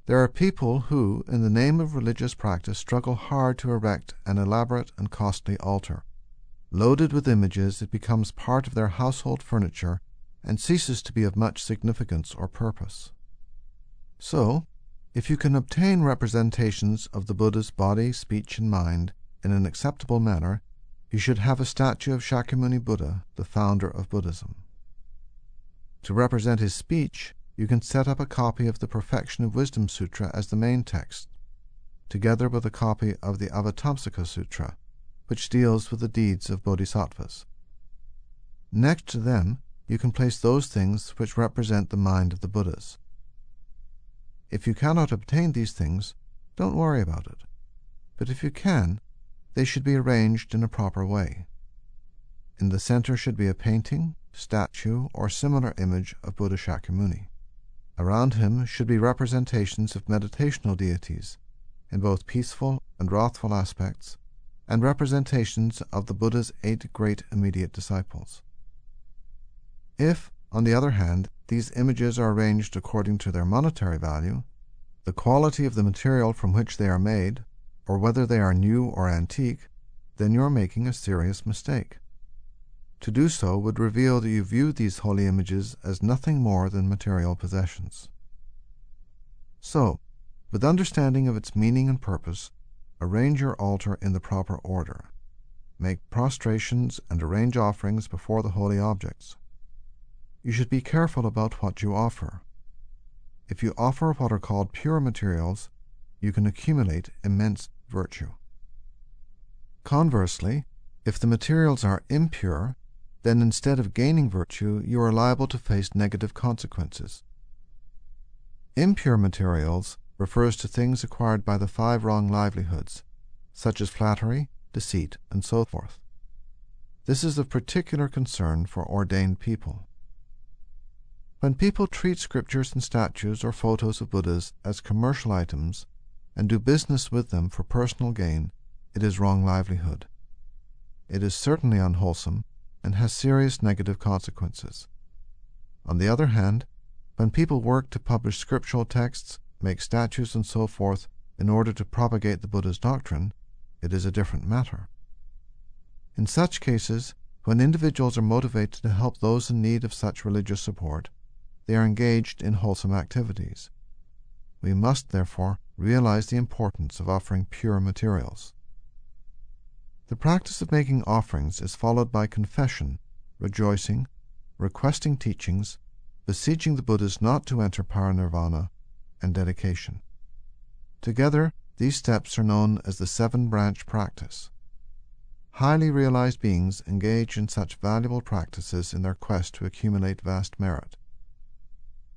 There are people who, in the name of religious practice, struggle hard to erect an elaborate and costly altar. Loaded with images, it becomes part of their household furniture and ceases to be of much significance or purpose. So, if you can obtain representations of the Buddha's body, speech, and mind in an acceptable manner, you should have a statue of Shakyamuni Buddha, the founder of Buddhism. To represent his speech, you can set up a copy of the Perfection of Wisdom Sutra as the main text, together with a copy of the Avatamsaka Sutra, which deals with the deeds of bodhisattvas. Next to them, you can place those things which represent the mind of the Buddhas. If you cannot obtain these things, don't worry about it. But if you can, they should be arranged in a proper way. In the center should be a painting, statue, or similar image of Buddha Shakyamuni. Around him should be representations of meditational deities, in both peaceful and wrathful aspects, and representations of the Buddha's 8 great immediate disciples. If, on the other hand, these images are arranged according to their monetary value, the quality of the material from which they are made, or whether they are new or antique, then you are making a serious mistake. To do so would reveal that you view these holy images as nothing more than material possessions. So, with understanding of its meaning and purpose, arrange your altar in the proper order. Make prostrations and arrange offerings before the holy objects. You should be careful about what you offer. If you offer what are called pure materials, you can accumulate immense virtue. Conversely, if the materials are impure, then instead of gaining virtue, you are liable to face negative consequences. Impure materials refers to things acquired by the 5 wrong livelihoods, such as flattery, deceit, and so forth. This is of particular concern for ordained people. When people treat scriptures and statues or photos of Buddhas as commercial items and do business with them for personal gain, it is wrong livelihood. It is certainly unwholesome and has serious negative consequences. On the other hand, when people work to publish scriptural texts, make statues and so forth in order to propagate the Buddha's doctrine, it is a different matter. In such cases, when individuals are motivated to help those in need of such religious support, they are engaged in wholesome activities. We must, therefore, realize the importance of offering pure materials. The practice of making offerings is followed by confession, rejoicing, requesting teachings, beseeching the Buddhas not to enter parinirvana, and dedication. Together, these steps are known as the 7-branch practice. Highly realized beings engage in such valuable practices in their quest to accumulate vast merit.